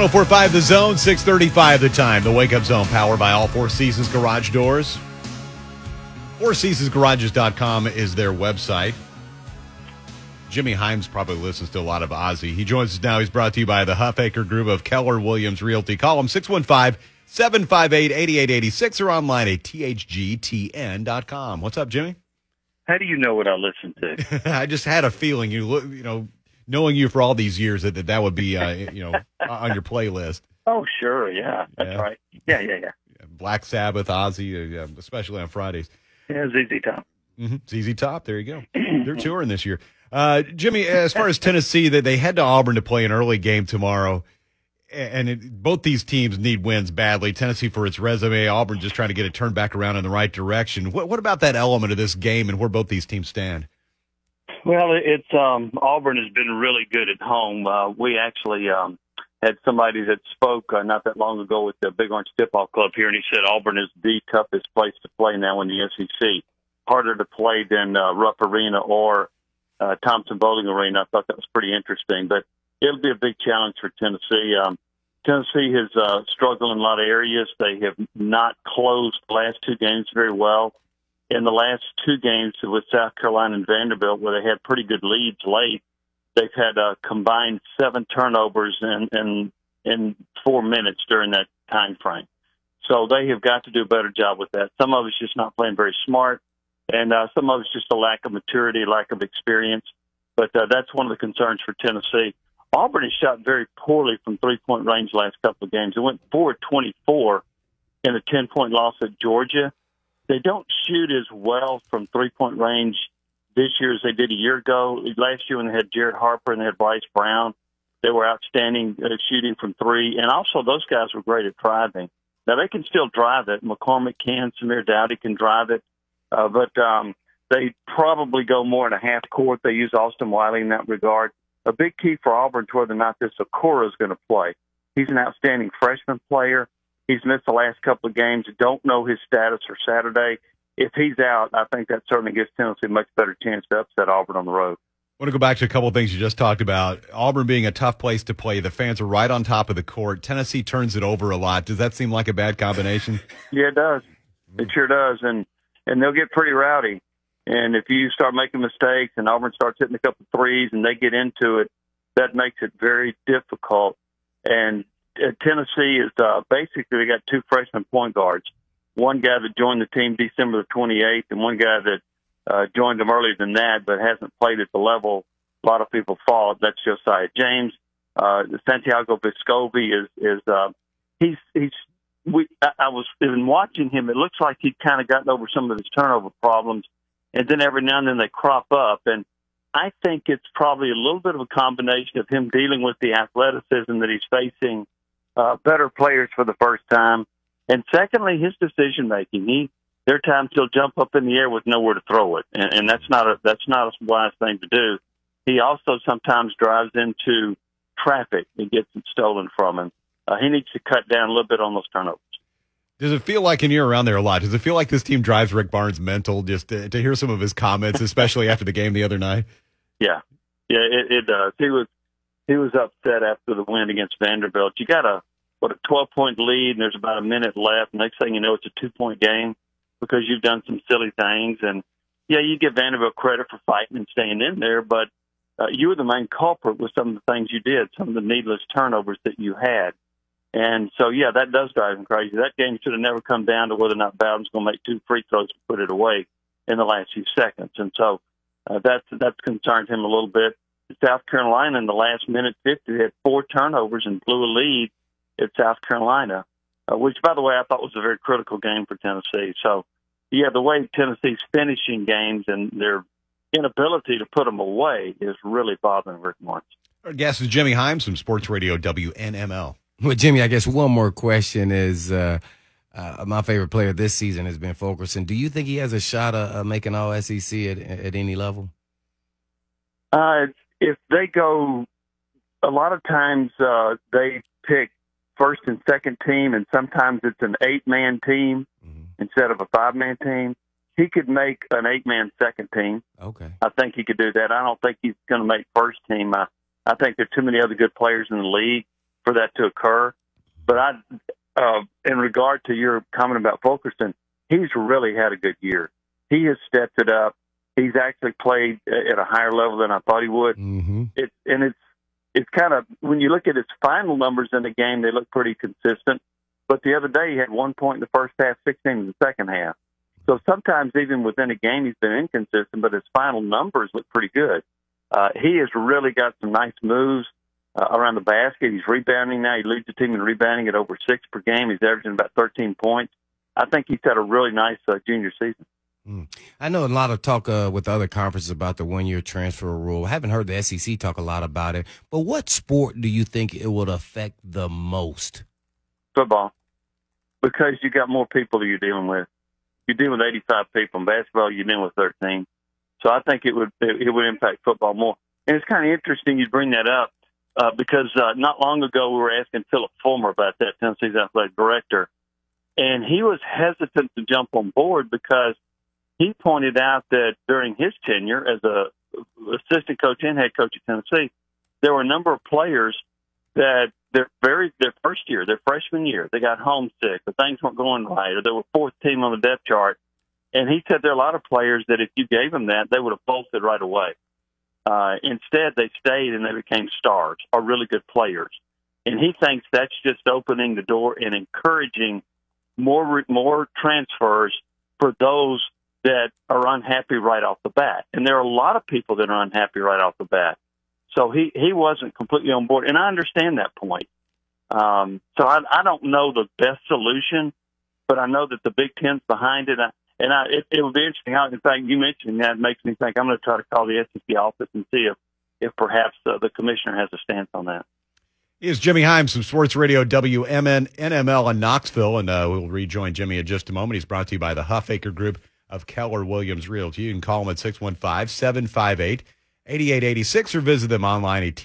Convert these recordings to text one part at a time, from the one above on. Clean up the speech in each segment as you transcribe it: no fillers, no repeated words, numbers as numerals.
104.5 The Zone, 6:35 the time. The Wake Up Zone, powered by all Four Seasons Garage Doors. FourSeasonsGarages.com is their website. Jimmy Himes probably listens to a lot of Ozzy. He joins us now. He's brought to you by the Huffaker Group of Keller Williams Realty. Call him 615-758-8886 or online at thgtn.com. What's up, Jimmy? How do you know what I listen to? I just had a feeling knowing you for all these years that would be on your playlist. Oh, sure, yeah, that's right. Yeah. Black Sabbath, Ozzy, especially on Fridays. Yeah, ZZ Top. ZZ Top, there you go. They're touring this year. Jimmy, as far as Tennessee, they head to Auburn to play an early game tomorrow, and both these teams need wins badly. Tennessee for its resume, Auburn just trying to get it turned back around in the right direction. What about that element of this game and where both these teams stand? Well, it's Auburn has been really good at home. We actually had somebody that spoke not that long ago with the Big Orange Tip-Off Club here, and he said Auburn is the toughest place to play now in the SEC. Harder to play than Rupp Arena or Thompson Bowling Arena. I thought that was pretty interesting, but it'll be a big challenge for Tennessee. Tennessee has struggled in a lot of areas. They have not closed the last two games very well. In the last two games with South Carolina and Vanderbilt, where they had pretty good leads late, they've had combined 7 turnovers in 4 minutes during that time frame. So they have got to do a better job with that. Some of it's just not playing very smart, and some of it's just a lack of maturity, lack of experience. But that's one of the concerns for Tennessee. Auburn has shot very poorly from three-point range the last couple of games. It went 4-24 in a 10-point loss at Georgia. They don't shoot as well from three-point range this year as they did a year ago. Last year when they had Jared Harper and they had Bryce Brown, they were outstanding shooting from three. And also those guys were great at driving. Now, they can still drive it. McCormick can. Samir Dowdy can drive it. But they probably go more in a half court. They use Austin Wiley in that regard. A big key for Auburn to whether or not this Okoro is going to play. He's an outstanding freshman player. He's missed the last couple of games. Don't know his status for Saturday. If he's out, I think that certainly gives Tennessee a much better chance to upset Auburn on the road. I want to go back to a couple of things you just talked about. Auburn being a tough place to play. The fans are right on top of the court. Tennessee turns it over a lot. Does that seem like a bad combination? Yeah, it does. It sure does. And they'll get pretty rowdy. And if you start making mistakes and Auburn starts hitting a couple of threes and they get into it, that makes it very difficult. And Tennessee is basically they got 2 freshman point guards. One guy that joined the team December the 28th and one guy that joined them earlier than that but hasn't played at the level a lot of people thought. That's Josiah James. Santiago Vescovi I was been watching him. It looks like he'd kind of gotten over some of his turnover problems, and then every now and then they crop up. And I think it's probably a little bit of a combination of him dealing with the athleticism that he's facing better players for the first time, and secondly, his decision making. There are times he'll jump up in the air with nowhere to throw it, and that's not a wise thing to do. He also sometimes drives into traffic and gets it stolen from him. He needs to cut down a little bit on those turnovers. Does it feel like, and you're around there a lot, does it feel like this team drives Rick Barnes mental just to hear some of his comments, especially after the game the other night? Yeah, it does. He was upset after the win against Vanderbilt. You got a 12-point lead, and there's about a minute left. Next thing you know, it's a 2-point game because you've done some silly things. And, yeah, you give Vanderbilt credit for fighting and staying in there, but you were the main culprit with some of the things you did, some of the needless turnovers that you had. And so, yeah, that does drive him crazy. That game should have never come down to whether or not Bowden's going to make 2 free throws to put it away in the last few seconds. And so that's concerned him a little bit. South Carolina in the last minute 50 had 4 turnovers and blew a lead at South Carolina, which, by the way, I thought was a very critical game for Tennessee. So, yeah, the way Tennessee's finishing games and their inability to put them away is really bothering Rick Barnes. Our guest is Jimmy Himes from Sports Radio WNML. Well, Jimmy, I guess one more question is my favorite player this season has been Fulkerson. Do you think he has a shot of making all SEC at any level? If they go, a lot of times they pick first and second team, and sometimes it's an 8-man team instead of a 5-man team. He could make an 8-man second team. Okay. I think he could do that. I don't think he's going to make first team. I think there are too many other good players in the league. for that to occur. But in regard to your comment about Fulkerson, he's really had a good year. He has stepped it up. He's actually played at a higher level than I thought he would. Mm-hmm. It's kind of, when you look at his final numbers in the game, they look pretty consistent. But the other day he had 1 point in the first half, 16 in the second half. So sometimes even within a game he's been inconsistent, but his final numbers look pretty good. He has really got some nice moves around the basket. He's rebounding now. He leads the team in rebounding at over 6 per game. He's averaging about 13 points. I think he's had a really nice junior season. I know a lot of talk with other conferences about the one-year transfer rule. I haven't heard the SEC talk a lot about it. But what sport do you think it would affect the most? Football, because you got more people that you're dealing with. You're dealing with 85 people. In basketball, you're dealing with 13. So I think it would impact football more. And it's kind of interesting you bring that up because not long ago we were asking Philip Fulmer about that, Tennessee's athletic director, and he was hesitant to jump on board because he pointed out that during his tenure as a assistant coach and head coach at Tennessee, there were a number of players that their first year, their freshman year, they got homesick, or things weren't going right, or they were fourth team on the depth chart. And he said there are a lot of players that if you gave them that, they would have bolted right away. Instead, they stayed and they became stars or really good players. And he thinks that's just opening the door and encouraging more transfers for those that are unhappy right off the bat. And there are a lot of people that are unhappy right off the bat. So he wasn't completely on board. And I understand that point. So I don't know the best solution, but I know that the Big Ten's behind it. It would be interesting. In fact, you mentioning that makes me think I'm going to try to call the SEC office and see if perhaps the commissioner has a stance on that. Here's Jimmy Himes from Sports Radio WMN NML in Knoxville, and we'll rejoin Jimmy in just a moment. He's brought to you by the Huffaker Group of Keller Williams Realty. You can call them at 615-758-8886 or visit them online at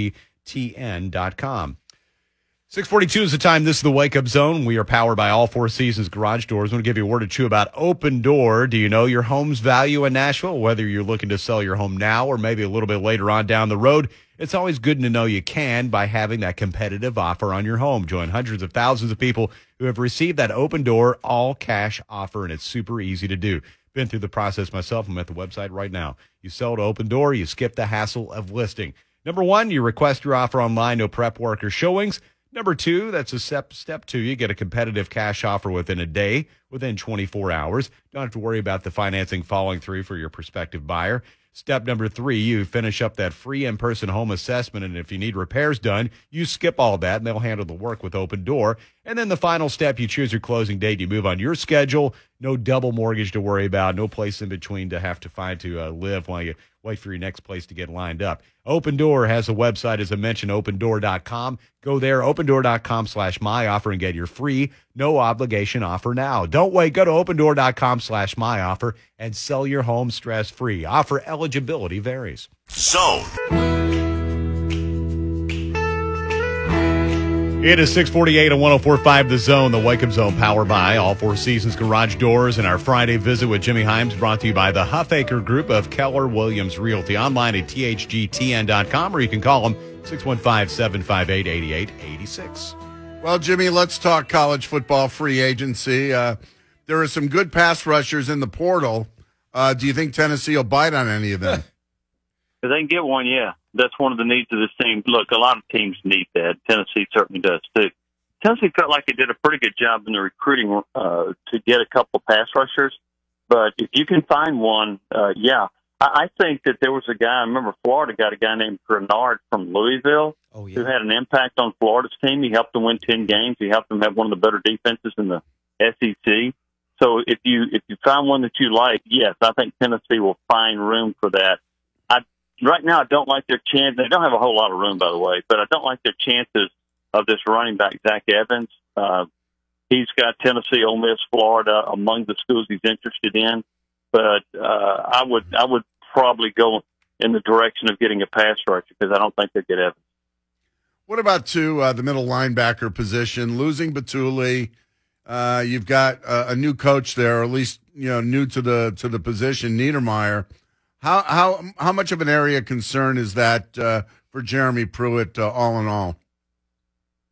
thgtn.com. 6:42 is the time. This is the Wake Up Zone. We are powered by All Four Seasons Garage Doors. I want to give you a word or two about Open Door. Do you know your home's value in Nashville? Whether you're looking to sell your home now or maybe a little bit later on down the road, it's always good to know you can by having that competitive offer on your home. Join hundreds of thousands of people who have received that Open Door all-cash offer, and it's super easy to do. Been through the process myself. I'm at the website right now. You sell to Open Door, you skip the hassle of listing. Number one, you request your offer online, no prep work or showings. Number two, that's a step two. You get a competitive cash offer within a day, within 24 hours. Don't have to worry about the financing falling through for your prospective buyer. Step number three, you finish up that free in-person home assessment, and if you need repairs done, you skip all that, and they'll handle the work with Open Door. And then the final step, you choose your closing date. You move on your schedule. No double mortgage to worry about. No place in between to have to find to live while you wait for your next place to get lined up. Open Door has a website, as I mentioned, opendoor.com. Go there, opendoor.com/myoffer, and get your free, no obligation offer now. Don't wait. Go to opendoor.com/myoffer and sell your home stress-free. Offer eligibility varies. Zone. It is 6:48 on 104.5 The Zone, the Wake Up Zone, powered by All Four Seasons Garage Doors. And our Friday visit with Jimmy Himes brought to you by the Huffaker Group of Keller Williams Realty. Online at thgtn.com, or you can call them 615-758-8886. Well, Jimmy, let's talk college football free agency. There are some good pass rushers in the portal. Do you think Tennessee will bite on any of them? If they can get one, yeah. That's one of the needs of this team. Look, a lot of teams need that. Tennessee certainly does, too. Tennessee felt like it did a pretty good job in the recruiting to get a couple pass rushers. But if you can find one, yeah. I think that there was a guy, I remember Florida got a guy named Grenard from Louisville who had an impact on Florida's team. He helped them win 10 games. He helped them have one of the better defenses in the SEC. So if you find one that you like, yes, I think Tennessee will find room for that. Right now, I don't like their chance. They don't have a whole lot of room, by the way, but I don't like their chances of this running back, Zach Evans. He's got Tennessee, Ole Miss, Florida among the schools he's interested in. But I would probably go in the direction of getting a pass rusher because I don't think they'll get Evans. What about the middle linebacker position? Losing Batuli, you've got a new coach there, or at least new to the position, Niedermeyer. How much of an area of concern is that for Jeremy Pruitt, all in all?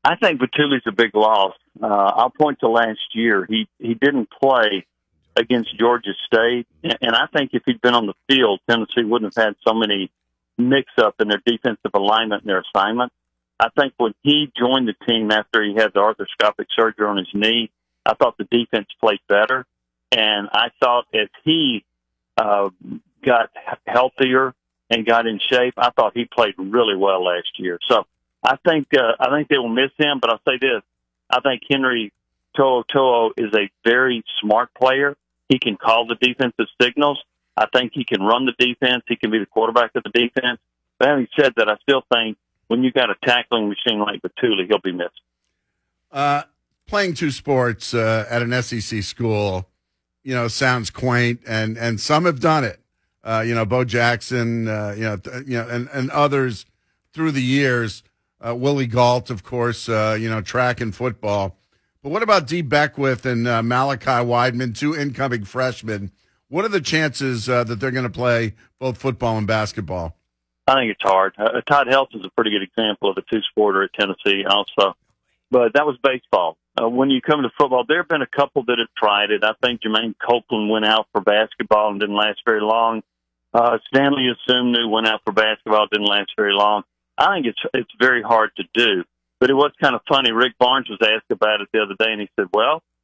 I think Batuli's a big loss. I'll point to last year. He didn't play against Georgia State, and I think if he'd been on the field, Tennessee wouldn't have had so many mix-up in their defensive alignment and their assignment. I think when he joined the team after he had the arthroscopic surgery on his knee, I thought the defense played better, and I thought as he got healthier and got in shape, I thought he played really well last year. So I think they will miss him, but I'll say this. I think Henry To'oTo'o is a very smart player. He can call the defensive signals. I think he can run the defense. He can be the quarterback of the defense. But having said that, I still think when you got a tackling machine like Batuli, he'll be missed. Playing two sports at an SEC school, sounds quaint, and some have done it. Bo Jackson, and others through the years. Willie Galt, of course, track and football. But what about Dee Beckwith and Malachi Wideman, two incoming freshmen? What are the chances that they're going to play both football and basketball? I think it's hard. Todd Helton is a pretty good example of a two-sporter at Tennessee also. But that was baseball. When you come to football, there have been a couple that have tried it. I think Jermaine Copeland went out for basketball and didn't last very long. Stanley Asumnu went out for basketball, didn't last very long. I think it's very hard to do. But it was kind of funny. Rick Barnes was asked about it the other day, and he said,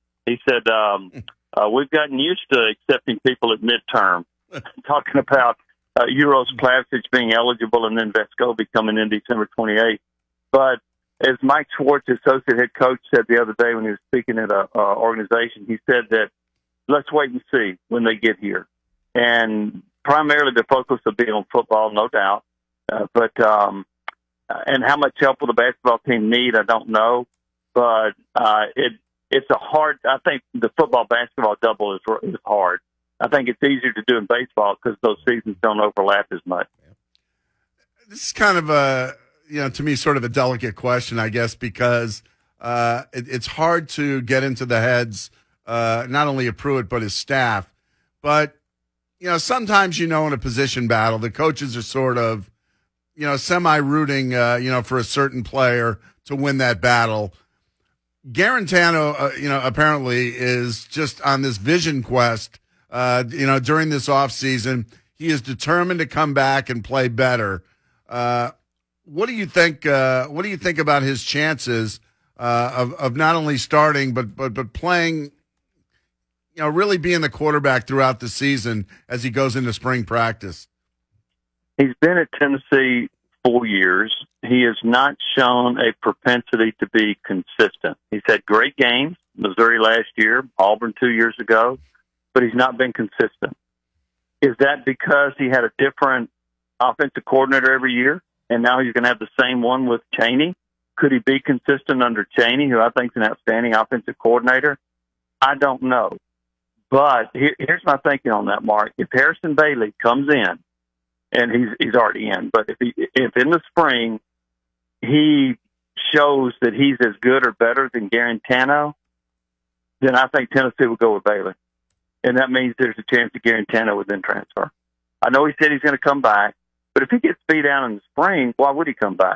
we've gotten used to accepting people at midterm, talking about Euros Classics being eligible and then Vescovi coming in December 28th. But as Mike Schwartz, associate head coach, said the other day when he was speaking at an organization, he said that let's wait and see when they get here. And primarily the focus will be on football, no doubt. And how much help will the basketball team need, I don't know. But it's a hard – I think the football-basketball double is hard. I think it's easier to do in baseball because those seasons don't overlap as much. This is kind of to me, sort of a delicate question, I guess, because it's hard to get into the heads, not only of Pruitt, but his staff. But, sometimes, in a position battle, the coaches are sort of, semi-rooting, for a certain player to win that battle. Garantano, apparently is just on this vision quest, during this offseason. He is determined to come back and play better. What do you think? What do you think about his chances of not only starting but playing? Really being the quarterback throughout the season as he goes into spring practice. He's been at Tennessee 4 years. He has not shown a propensity to be consistent. He's had great games, Missouri last year, Auburn 2 years ago, but he's not been consistent. Is that because he had a different offensive coordinator every year, and now he's going to have the same one with Chaney? Could he be consistent under Chaney, who I think is an outstanding offensive coordinator? I don't know. But here's my thinking on that, Mark. If Harrison Bailey comes in, and he's already in, but if in the spring he shows that he's as good or better than Garantano, then I think Tennessee will go with Bailey. And that means there's a chance that Garantano would then transfer. I know he said he's going to come back, but if he gets beat out in the spring, why would he come back?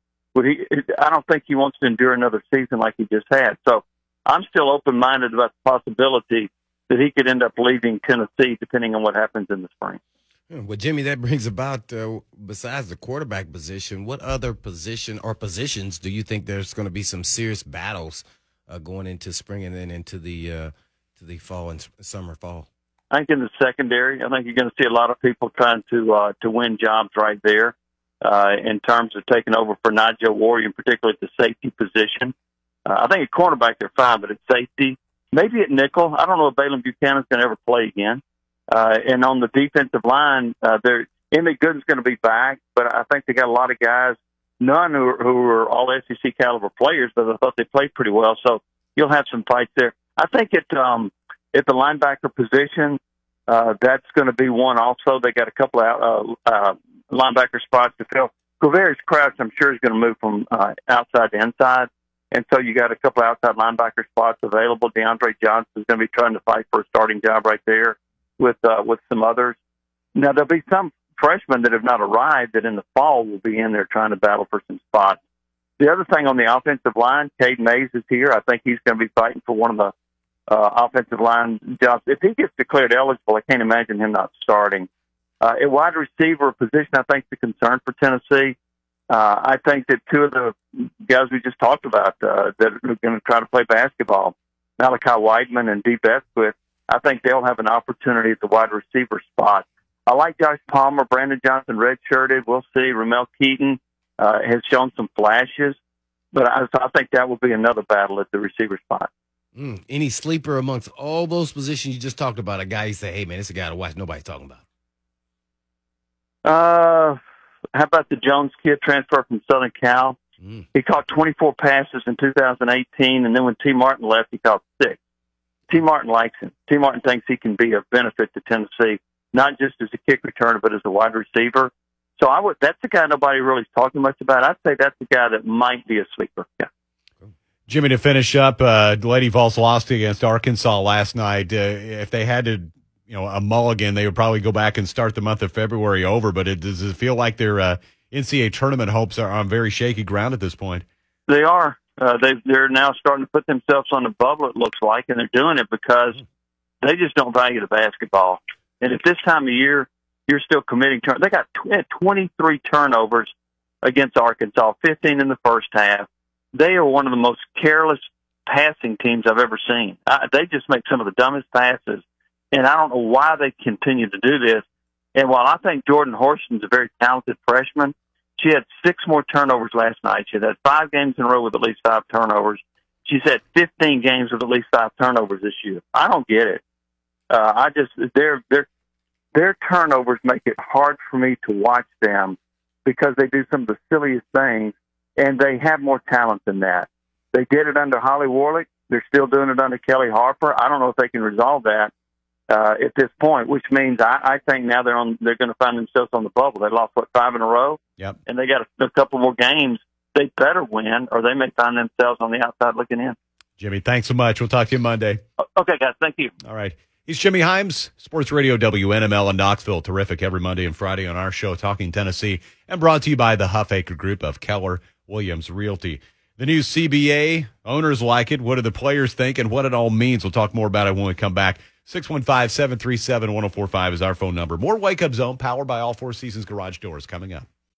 I don't think he wants to endure another season like he just had. So I'm still open-minded about the possibility that he could end up leaving Tennessee depending on what happens in the spring. Well, Jimmy, that brings about, besides the quarterback position, what other position or positions do you think there's going to be some serious battles going into spring and then into the fall and fall? I think in the secondary, I think you're going to see a lot of people trying to win jobs right there in terms of taking over for Nigel Warrior, particularly at the safety position. I think at cornerback they're fine, but at safety, maybe at nickel, I don't know if Balin Buchanan's going to ever play again. And on the defensive line, Emmett Gooden's going to be back, but I think they got a lot of guys, none who are all SEC caliber players, but I thought they played pretty well. So you'll have some fights there. I think at the linebacker position, that's going to be one also. They got a couple of linebacker spots to fill. Quavarius Crouch, I'm sure, is going to move from outside to inside. And so you got a couple of outside linebacker spots available. DeAndre Johnson is going to be trying to fight for a starting job right there with some others. Now, there'll be some freshmen that have not arrived that in the fall will be in there trying to battle for some spots. The other thing on the offensive line, Cade Mays is here. I think he's going to be fighting for one of the offensive line jobs. If he gets declared eligible, I can't imagine him not starting. A wide receiver position, I think, is a concern for Tennessee. I think that two of the guys we just talked about that are going to try to play basketball, Malachi Weidman and Dee Bestwith, I think they'll have an opportunity at the wide receiver spot. I like Josh Palmer, Brandon Johnson redshirted. We'll see. Ramel Keaton has shown some flashes, but I think that will be another battle at the receiver spot. Any sleeper amongst all those positions you just talked about? A guy you say, hey, man, it's a guy to watch. Nobody's talking about. How about the Jones kid transfer from Southern Cal? He caught 24 passes in 2018, and then when T. Martin left, he caught 6. T. Martin likes him. T. Martin thinks he can be a benefit to Tennessee, not just as a kick returner, but as a wide receiver. So that's the guy nobody really is talking much about. I'd say that's the guy that might be a sleeper. Yeah. Jimmy, to finish up, Lady Vols lost against Arkansas last night. If they had to, a mulligan, they would probably go back and start the month of February over. But does it feel like their NCAA tournament hopes are on very shaky ground at this point? They are. They're now starting to put themselves on the bubble, it looks like, and they're doing it because they just don't value the basketball. And at this time of year, you're still committing turnovers. They got 23 turnovers against Arkansas, 15 in the first half. They are one of the most careless passing teams I've ever seen. They just make some of the dumbest passes, and I don't know why they continue to do this. And while I think Jordan Horston's a very talented freshman, she had 6 more turnovers last night. She had 5 games in a row with at least 5 turnovers. She's had 15 games with at least 5 turnovers this year. I don't get it. Their turnovers make it hard for me to watch them because they do some of the silliest things, and they have more talent than that. They did it under Holly Warlick. They're still doing it under Kelly Harper. I don't know if they can resolve that at this point, which means I think now they're going to find themselves on the bubble. They lost, 5 in a row? Yep. And they got a couple more games. They better win, or they may find themselves on the outside looking in. Jimmy, thanks so much. We'll talk to you Monday. Okay, guys. Thank you. All right. He's Jimmy Himes, Sports Radio WNML in Knoxville. Terrific every Monday and Friday on our show, Talking Tennessee, and brought to you by the Huffaker Group of Keller Williams Realty. The new CBA, owners like it. What do the players think, and what it all means? We'll talk more about it when we come back. 615-737-1045 is our phone number. More Wake Up Zone, powered by All Four Seasons Garage Doors, coming up.